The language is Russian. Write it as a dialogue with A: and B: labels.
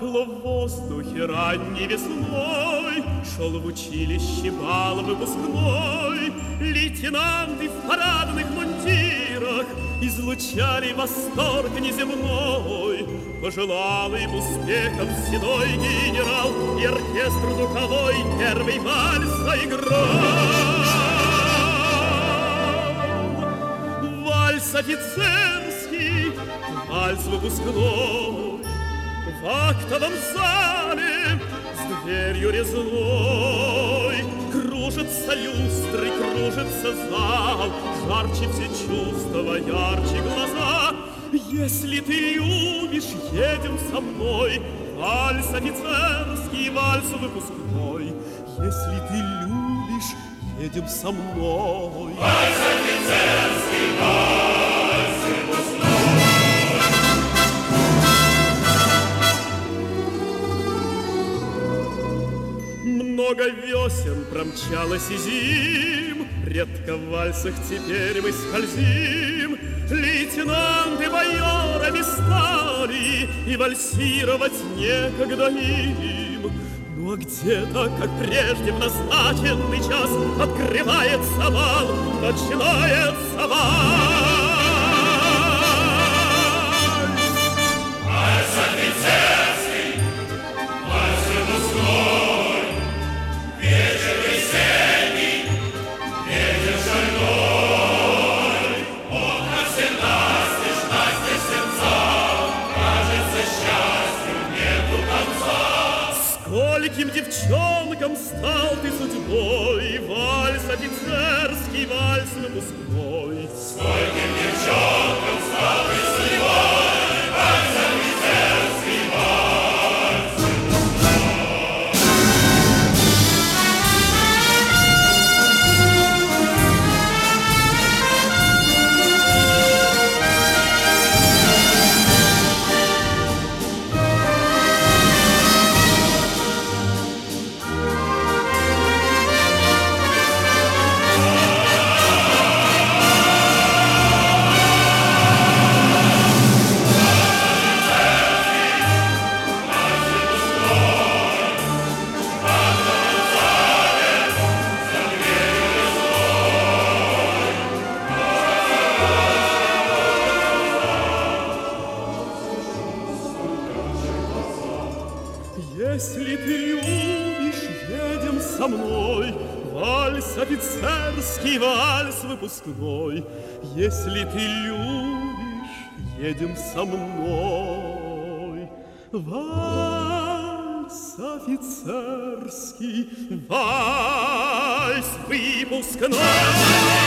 A: Пахло в воздухе ранней весной, шел в училище бал выпускной. Лейтенанты в парадных мундирах излучали восторг неземной. Пожелал им успехов седой генерал, и оркестр духовой первый вальс заиграл. Вальс офицерский, вальс выпускной. В актовом зале с дверью резной кружатся люстры, кружится зал, жарче все чувства, ярче глаза. Если ты любишь, едем со мной, вальс офицерский, вальс выпускной. Если ты любишь, едем со мной, вальс офицерский, вальс выпускной. Много весен промчалось и зим, редко в вальсах теперь мы скользим. Лейтенанты майорами стали, и вальсировать некогда им. Ну а где-то, как прежде, в назначенный час открывается бал, начинается вальс. Вальс офицерский, вальс выпускной. Вечер весенний, ветер шальной, окна все настежь, настежь сердца, кажется, счастью нету конца. Скольким девчонкам стал ты судьбой, вальс офицерский, вальс выпускной. Скольким девчонкам стал ты судьбой, вальс офицерский, вальс выпускной. Если ты любишь, едем со мной, вальс офицерский, вальс выпускной. Если ты любишь, едем со мной, вальс офицерский, вальс выпускной.